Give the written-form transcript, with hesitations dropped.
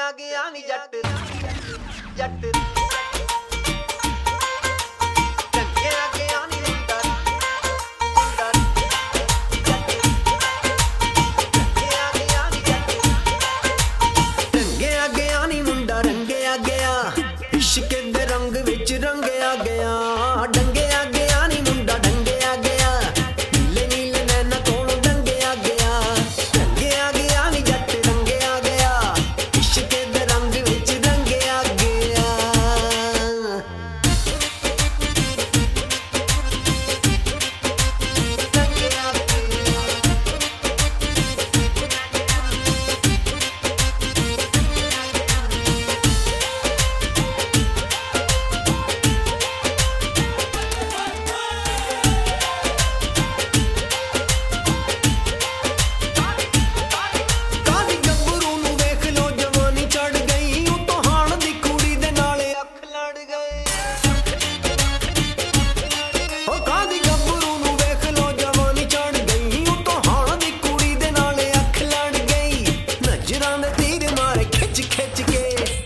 ਆ ਗਿਆ ਨੀ ਜੱਟ ਜੱਟ ਰੰਗਿਆ ਗਿਆ ਨੀ ਮੁੰਡਾ ਮੁੰਡਾ ਰੰਗਿਆ ਗਿਆ ਨੀ ਜੱਟ ਰੰਗਿਆ ਗਿਆ ਨੀ ਮੁੰਡਾ ਰੰਗਿਆ ਗਿਆ ਇਸ਼ਕ ਦੇ ਰੰਗ ਵਿੱਚ ਰੰਗਿਆ ਗਿਆ ਡੰਗਿਆ ਗਿਆ ਨੀ ਮੁੰਡਾ ਡੰਗਿਆ ਗਿਆ ਨੀਲੇ ਨੀਲੇ ਨੈਣਾ ਕੋਲੋਂ ਡੰਗਿਆ ਗਿਆ ਰੰਗਿਆ ਗਿਆ ਨੀ ਜੱਟ ਰੰਗਿਆ ਗਿਆ ਇਸ਼ਕ ਦੇ ਰੰਗ ਵਿੱਚ ਰੰਗਿਆ ਗਿਆ ਕਾਦੀ ਗੱਭਰੂ ਨੂੰ ਵੇਖ ਲੋ ਜਵਾਨੀ ਚੜ ਗਈ ਉਹ ਤਹਾਣ ਦੀ ਕੁੜੀ ਦੇ ਨਾਲ ਅੱਖ ਲੜ ਗਏ ਉਹ ਕਾਦੀ ਗੱਭਰੂ ਨੂੰ ਵੇਖ ਲੋ ਜਵਾਨੀ ਚੜ ਗਈ ਉਹ ਤਹਾਣ ਦੀ ਕੁੜੀ ਦੇ ਨਾਲ ਅੱਖ ਲੜ ਗਈ ਨਜ਼ਰਾਂ ਦੇ ਤੀਰ ਮਾਰੇ ਖਿੱਚ ਖਿੱਚ ਕੇ